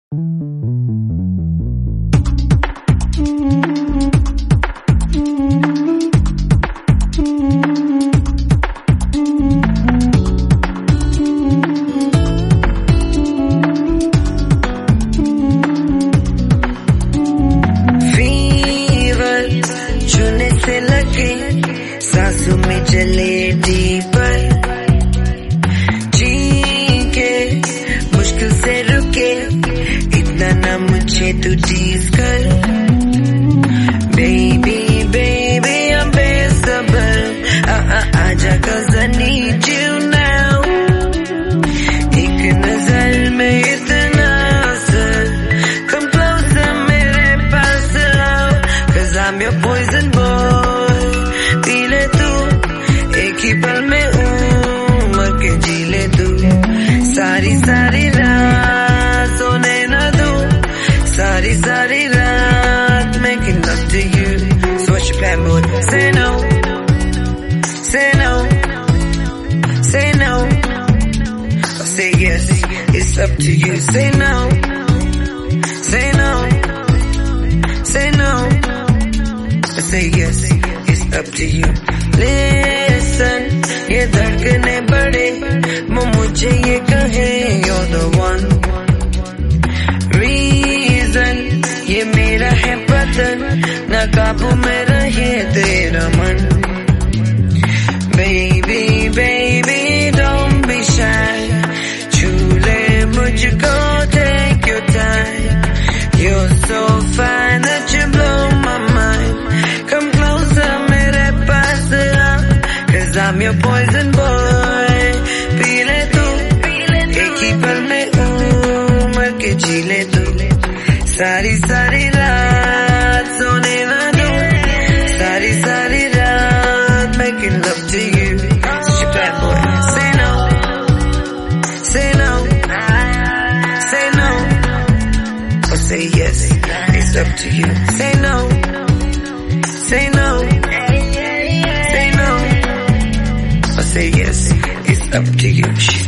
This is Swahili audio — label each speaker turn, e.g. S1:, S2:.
S1: सांसों में चले डीपर, जी के मुश्किल से रुके, इतना ना मुझे तू टीज कर। बेबी बेबी I'm बेसब्र, आजा 'cause I need you now। एक नजर में इतना असर, come closer मेरे पास आओ, 'cause I'm your poison boy। एक ही पल में उमर के जी ले तू, सारी सारी रात सोने न दूं, सारी सारी रात making love to you। So what's your plan, boy? Say no, say no, say no, or say yes, it's up to you। Say no, say no, say no, or say yes, it's up to you। Listen, ये धड़कने बड़े, वो मुझे ये कहे you're the one reason। ये मेरा है बदन, ना काबू में रहे तेरा मन। Baby baby don't be shy, छू ले मुझको, take your time। You're so fine that you blow my mind। Come closer मेरे पास आ, 'cause I'm your poison boy। पी ले तू, एक ही पल में उमर के जी ले तू, सारी सारी रात सोने ना दूं, सारी सारी रात making love to you। Such a bad boy। Say no, say no, say no, or say yes, it's up to you। Say no, say no, say no, or say yes, it's up to you।